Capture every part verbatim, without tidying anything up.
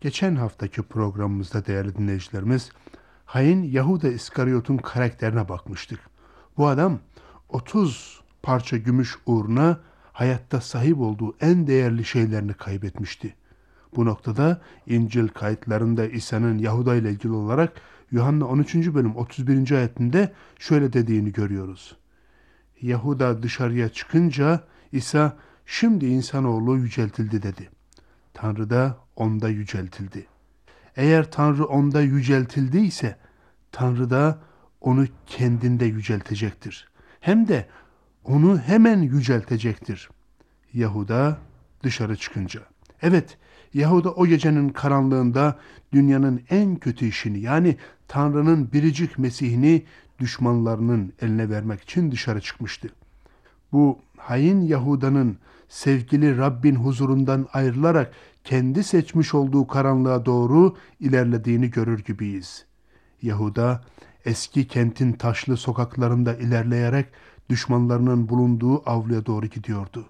Geçen haftaki programımızda değerli dinleyicilerimiz, hain Yahuda İskariot'un karakterine bakmıştık. Bu adam otuz parça gümüş uğruna hayatta sahip olduğu en değerli şeylerini kaybetmişti. Bu noktada İncil kayıtlarında İsa'nın Yahuda ile ilgili olarak Yuhanna on üçüncü bölüm otuz birinci ayetinde şöyle dediğini görüyoruz. Yahuda dışarıya çıkınca İsa, "Şimdi insanoğlu yüceltildi," dedi. Tanrı da onda yüceltildi. Eğer Tanrı onda yüceltildiyse, Tanrı da onu kendinde yüceltecektir. Hem de onu hemen yüceltecektir. Yahuda dışarı çıkınca. Evet, Yahuda o gecenin karanlığında dünyanın en kötü işini, yani Tanrı'nın biricik Mesih'ini düşmanlarının eline vermek için dışarı çıkmıştı. Bu hain Yahuda'nın sevgili Rabbin huzurundan ayrılarak kendi seçmiş olduğu karanlığa doğru ilerlediğini görür gibiyiz. Yahuda eski kentin taşlı sokaklarında ilerleyerek düşmanlarının bulunduğu avluya doğru gidiyordu.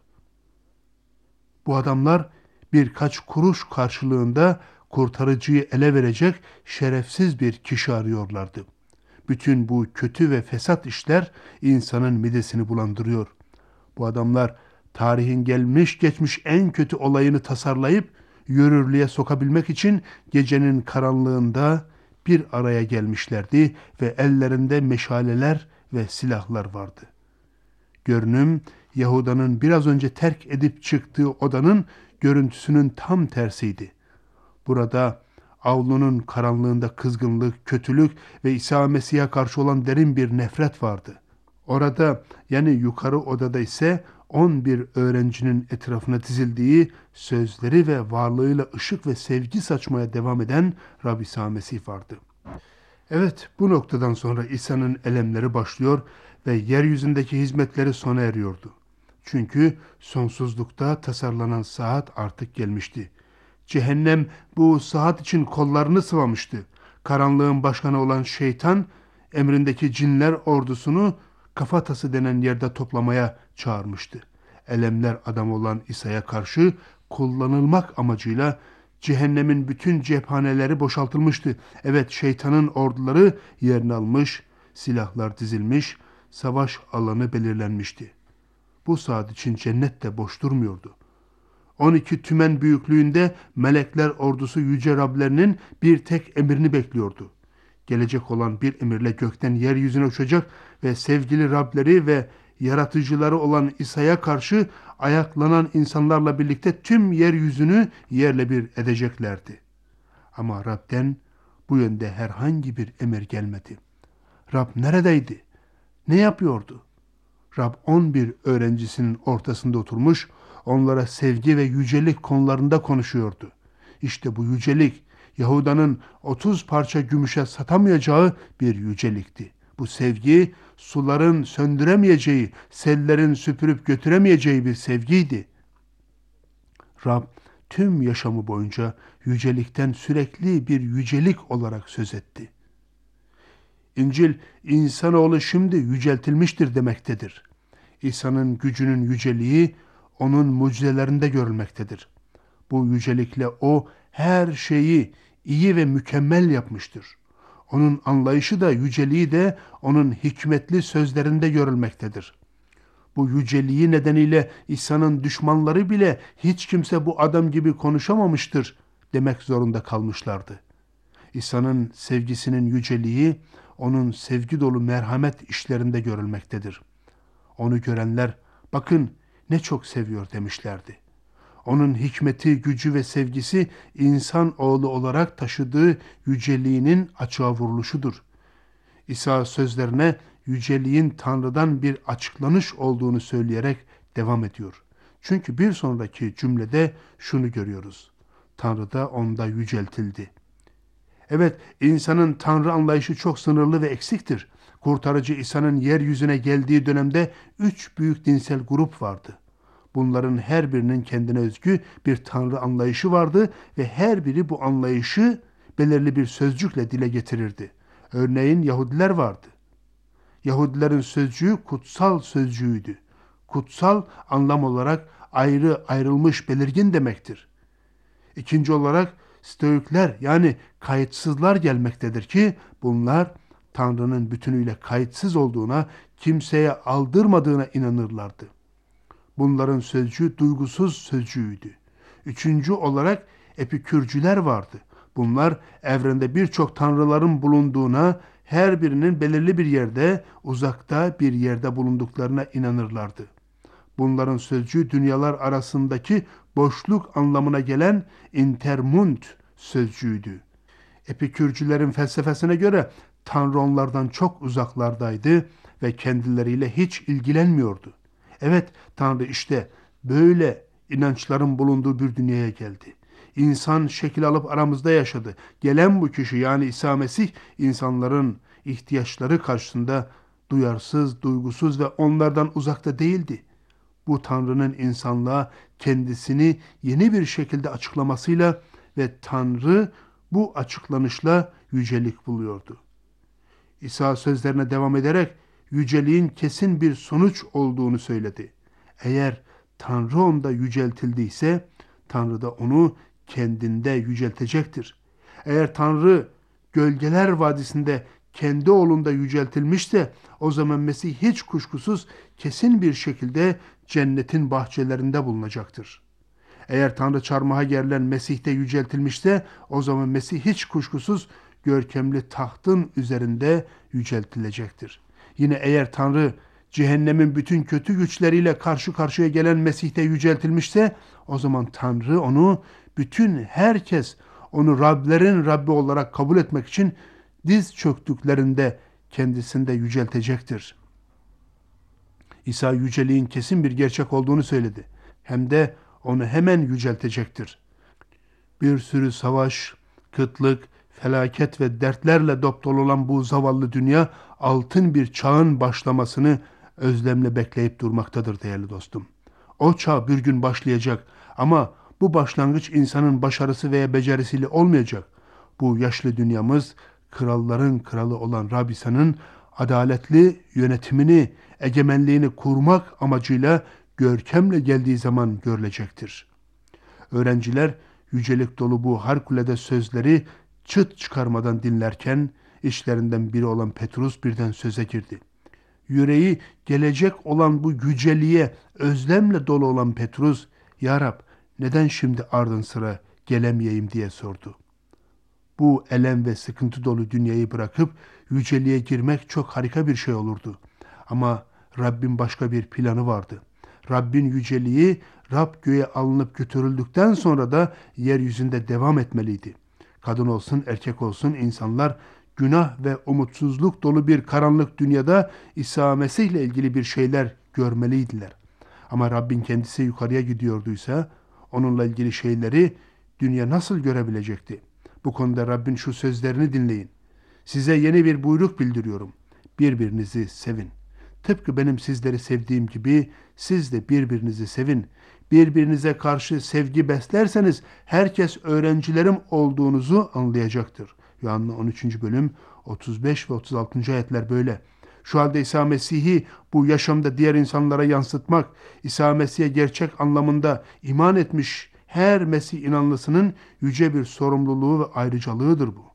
Bu adamlar birkaç kuruş karşılığında kurtarıcıyı ele verecek şerefsiz bir kişi arıyorlardı. Bütün bu kötü ve fesat işler insanın midesini bulandırıyor. Bu adamlar tarihin gelmiş geçmiş en kötü olayını tasarlayıp yürürlüğe sokabilmek için gecenin karanlığında bir araya gelmişlerdi ve ellerinde meşaleler ve silahlar vardı. Görünüm, Yahuda'nın biraz önce terk edip çıktığı odanın görüntüsünün tam tersiydi. Burada avlunun karanlığında kızgınlık, kötülük ve İsa Mesih'e karşı olan derin bir nefret vardı. Orada, yani yukarı odada ise on bir öğrencinin etrafına dizildiği, sözleri ve varlığıyla ışık ve sevgi saçmaya devam eden Rabbi İsa Mesih vardı. Evet, bu noktadan sonra İsa'nın elemleri başlıyor ve yeryüzündeki hizmetleri sona eriyordu. Çünkü sonsuzlukta tasarlanan saat artık gelmişti. Cehennem bu saat için kollarını sıvamıştı. Karanlığın başkanı olan şeytan, emrindeki cinler ordusunu kafatası denen yerde toplamaya çağırmıştı. Elemler adam olan İsa'ya karşı kullanılmak amacıyla cehennemin bütün cephaneleri boşaltılmıştı. Evet, şeytanın orduları yerini almış, silahlar dizilmiş, savaş alanı belirlenmişti. Bu saat için cennet de boş durmuyordu. on iki tümen büyüklüğünde melekler ordusu yüce Rablerinin bir tek emrini bekliyordu. Gelecek olan bir emirle gökten yeryüzüne uçacak ve sevgili Rableri ve yaratıcıları olan İsa'ya karşı ayaklanan insanlarla birlikte tüm yeryüzünü yerle bir edeceklerdi. Ama Rab'den bu yönde herhangi bir emir gelmedi. Rab neredeydi? Ne yapıyordu? Rab on bir öğrencisinin ortasında oturmuş, onlara sevgi ve yücelik konularında konuşuyordu. İşte bu yücelik, Yahuda'nın otuz parça gümüşe satamayacağı bir yücelikti. Bu sevgi, suların söndüremeyeceği, sellerin süpürüp götüremeyeceği bir sevgiydi. Rab tüm yaşamı boyunca yücelikten sürekli bir yücelik olarak söz etti. İncil, insanoğlu şimdi yüceltilmiştir demektedir. İsa'nın gücünün yüceliği onun mucizelerinde görülmektedir. Bu yücelikle o her şeyi iyi ve mükemmel yapmıştır. Onun anlayışı da yüceliği de onun hikmetli sözlerinde görülmektedir. Bu yüceliği nedeniyle İsa'nın düşmanları bile hiç kimse bu adam gibi konuşamamıştır demek zorunda kalmışlardı. İsa'nın sevgisinin yüceliği onun sevgi dolu merhamet işlerinde görülmektedir. Onu görenler bakın ne çok seviyor demişlerdi. Onun hikmeti, gücü ve sevgisi insan oğlu olarak taşıdığı yüceliğinin açığa vuruluşudur. İsa sözlerine yüceliğin Tanrı'dan bir açıklanış olduğunu söyleyerek devam ediyor. Çünkü bir sonraki cümlede şunu görüyoruz. Tanrı da onda yüceltildi. Evet, insanın Tanrı anlayışı çok sınırlı ve eksiktir. Kurtarıcı İsa'nın yeryüzüne geldiği dönemde üç büyük dinsel grup vardı. Bunların her birinin kendine özgü bir Tanrı anlayışı vardı ve her biri bu anlayışı belirli bir sözcükle dile getirirdi. Örneğin Yahudiler vardı. Yahudilerin sözcüğü kutsal sözcüğüydü. Kutsal anlam olarak ayrı, ayrılmış, belirgin demektir. İkinci olarak Stoikler yani kayıtsızlar gelmektedir ki bunlar Tanrı'nın bütünüyle kayıtsız olduğuna, kimseye aldırmadığına inanırlardı. Bunların sözcüğü duygusuz sözcüğüydü. Üçüncü olarak epikürcüler vardı. Bunlar evrende birçok tanrıların bulunduğuna, her birinin belirli bir yerde, uzakta bir yerde bulunduklarına inanırlardı. Bunların sözcüğü dünyalar arasındaki boşluk anlamına gelen intermund sözcüğüydü. Epikürcülerin felsefesine göre Tanrı onlardan çok uzaklardaydı ve kendileriyle hiç ilgilenmiyordu. Evet, Tanrı işte böyle inançların bulunduğu bir dünyaya geldi. İnsan şekil alıp aramızda yaşadı. Gelen bu kişi yani İsa Mesih insanların ihtiyaçları karşısında duyarsız, duygusuz ve onlardan uzakta değildi. Bu Tanrı'nın insanlığa kendisini yeni bir şekilde açıklamasıyla ve Tanrı bu açıklanışla yücelik buluyordu. İsa sözlerine devam ederek yüceliğin kesin bir sonuç olduğunu söyledi. Eğer Tanrı onda yüceltildiyse Tanrı da onu kendinde yüceltecektir. Eğer Tanrı gölgeler vadisinde kendi oğlunda yüceltilmişse o zaman Mesih hiç kuşkusuz kesin bir şekilde cennetin bahçelerinde bulunacaktır. Eğer Tanrı çarmıha gerilen Mesih'te yüceltilmişse o zaman Mesih hiç kuşkusuz görkemli tahtın üzerinde yüceltilecektir. Yine eğer Tanrı cehennemin bütün kötü güçleriyle karşı karşıya gelen Mesih'te yüceltilmişse o zaman Tanrı onu bütün herkes onu Rablerin Rabbi olarak kabul etmek için diz çöktüklerinde kendisinde yüceltecektir. İsa yüceliğin kesin bir gerçek olduğunu söyledi. Hem de onu hemen yüceltecektir. Bir sürü savaş, kıtlık, felaket ve dertlerle dopdolu olan bu zavallı dünya altın bir çağın başlamasını özlemle bekleyip durmaktadır değerli dostum. O çağ bir gün başlayacak ama bu başlangıç insanın başarısı veya becerisiyle olmayacak. Bu yaşlı dünyamız kralların kralı olan Rab İsa'nın adaletli yönetimini, egemenliğini kurmak amacıyla görkemle geldiği zaman görülecektir. Öğrenciler yücelik dolu bu harikulade sözleri çıt çıkarmadan dinlerken işlerinden biri olan Petrus birden söze girdi. Yüreği gelecek olan bu yüceliğe özlemle dolu olan Petrus, "Ya Rab, neden şimdi ardın sıra gelemeyeyim?" diye sordu. Bu elem ve sıkıntı dolu dünyayı bırakıp yüceliğe girmek çok harika bir şey olurdu. Ama Rabbin başka bir planı vardı. Rabbin yüceliği Rab göğe alınıp götürüldükten sonra da yeryüzünde devam etmeliydi. Kadın olsun erkek olsun insanlar günah ve umutsuzluk dolu bir karanlık dünyada İsa Mesih ile ilgili bir şeyler görmeliydiler. Ama Rabbin kendisi yukarıya gidiyorduysa onunla ilgili şeyleri dünya nasıl görebilecekti? Bu konuda Rabbin şu sözlerini dinleyin. Size yeni bir buyruk bildiriyorum. Birbirinizi sevin. Tıpkı benim sizleri sevdiğim gibi siz de birbirinizi sevin. Birbirinize karşı sevgi beslerseniz herkes öğrencilerim olduğunuzu anlayacaktır. Yuhanna on üçüncü bölüm otuz beş ve otuz altıncı ayetler böyle. Şu halde İsa Mesih'i bu yaşamda diğer insanlara yansıtmak, İsa Mesih'e gerçek anlamında iman etmiş her Mesih inanlısının yüce bir sorumluluğu ve ayrıcalığıdır bu.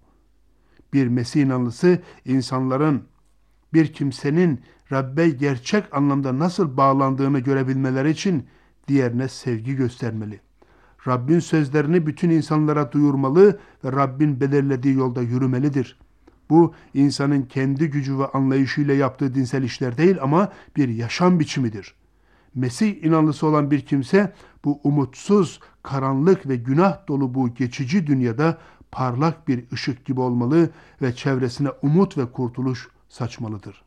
Bir Mesih inanlısı insanların, bir kimsenin Rabbe gerçek anlamda nasıl bağlandığını görebilmeleri için diğerine sevgi göstermeli. Rabbin sözlerini bütün insanlara duyurmalı ve Rabbin belirlediği yolda yürümelidir. Bu insanın kendi gücü ve anlayışıyla yaptığı dinsel işler değil ama bir yaşam biçimidir. Mesih inanlısı olan bir kimse bu umutsuz, karanlık ve günah dolu bu geçici dünyada parlak bir ışık gibi olmalı ve çevresine umut ve kurtuluş saçmalıdır.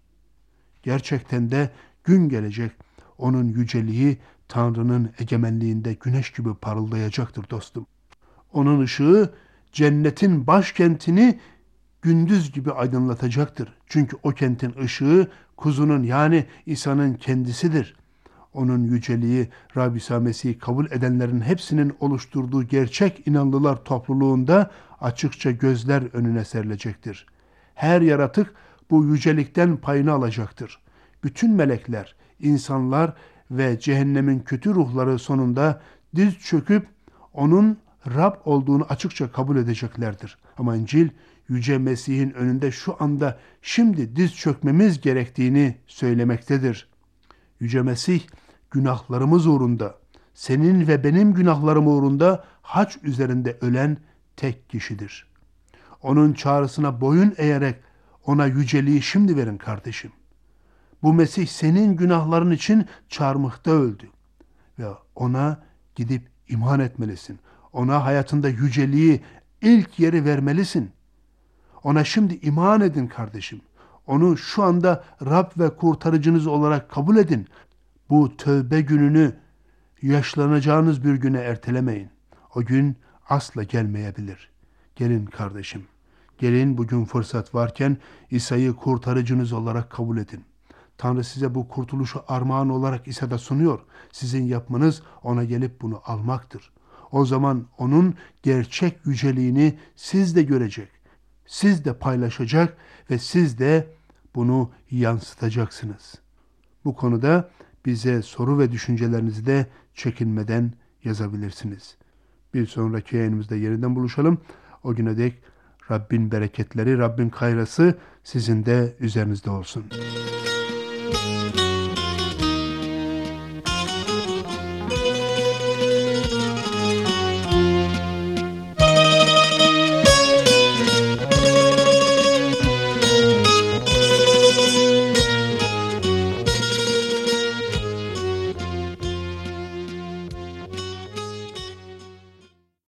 Gerçekten de gün gelecek, onun yüceliği Tanrı'nın egemenliğinde güneş gibi parıldayacaktır dostum. Onun ışığı cennetin başkentini gündüz gibi aydınlatacaktır. Çünkü o kentin ışığı kuzunun yani İsa'nın kendisidir. Onun yüceliği Rab İsa Mesih'i kabul edenlerin hepsinin oluşturduğu gerçek inanlılar topluluğunda açıkça gözler önüne serilecektir. Her yaratık bu yücelikten payını alacaktır. Bütün melekler, insanlar ve cehennemin kötü ruhları sonunda diz çöküp onun Rab olduğunu açıkça kabul edeceklerdir. Ama İncil, Yüce Mesih'in önünde şu anda, şimdi diz çökmemiz gerektiğini söylemektedir. Yüce Mesih, günahlarımız uğrunda, senin ve benim günahlarım uğrunda haç üzerinde ölen tek kişidir. Onun çağrısına boyun eğerek ona yüceliği şimdi verin kardeşim. Bu Mesih senin günahların için çarmıhta öldü. Ve ona gidip iman etmelisin. Ona hayatında yüceliği, ilk yeri vermelisin. Ona şimdi iman edin kardeşim. Onu şu anda Rab ve kurtarıcınız olarak kabul edin. Bu tövbe gününü yaşlanacağınız bir güne ertelemeyin. O gün asla gelmeyebilir. Gelin kardeşim. Gelin, bugün fırsat varken İsa'yı kurtarıcınız olarak kabul edin. Tanrı size bu kurtuluşu armağan olarak İsa'da sunuyor. Sizin yapmanız ona gelip bunu almaktır. O zaman onun gerçek yüceliğini siz de görecek. Siz de paylaşacak ve siz de bunu yansıtacaksınız. Bu konuda bize soru ve düşüncelerinizi de çekinmeden yazabilirsiniz. Bir sonraki yayınımızda yeniden buluşalım. O güne dek Rabbin bereketleri, Rabbin kayrası sizin de üzerinizde olsun.